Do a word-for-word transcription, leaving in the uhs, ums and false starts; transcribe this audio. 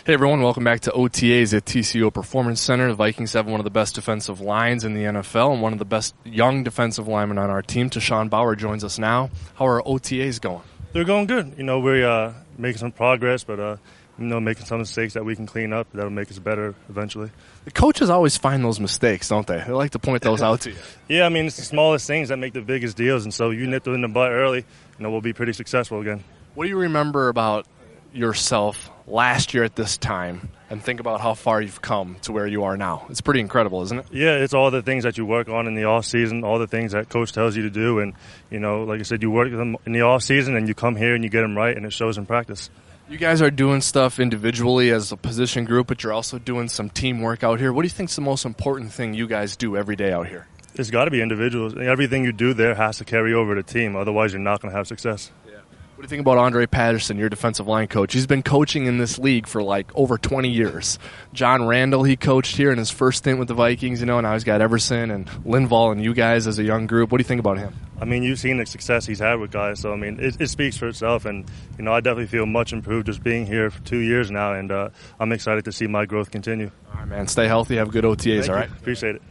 Hey everyone, welcome back to O T As at T C O Performance Center. The Vikings have one of the best defensive lines in the N F L and one of the best young defensive linemen on our team. Tashawn Bauer joins us now. How are O T As going? They're going good. You know, we're uh, making some progress, but uh, you know, making some mistakes that we can clean up that'll make us better eventually. The coaches always find those mistakes, don't they? They like to point those out to you. Yeah, I mean, it's the smallest things that make the biggest deals, and so you nip them in the butt early, you know, we'll be pretty successful again. What do you remember about yourself last year at this time and think about how far you've come to where you are now? It's pretty incredible, isn't it? Yeah, it's all the things that you work on in the off season, all the things that coach tells you to do, and you know, like I said, you work them in the off season and you come here and you get them right, and it shows in practice. You guys are doing stuff individually as a position group, but you're also doing some teamwork out here. What do you think is the most important thing you guys do every day out here? It's got to be individuals. Everything you do there has to carry over to team, otherwise you're not going to have success. What do you think about Andre Patterson, your defensive line coach? He's been coaching in this league for like over twenty years. John Randall, he coached here in his first stint with the Vikings, you know, and now he's got Everson and Linval and you guys as a young group. What do you think about him? I mean, you've seen the success he's had with guys, so I mean, it, it speaks for itself. And you know, I definitely feel much improved just being here for two years now, and uh, I'm excited to see my growth continue. All right, man. Stay healthy. Have good O T As. Thank all you. right. Appreciate it.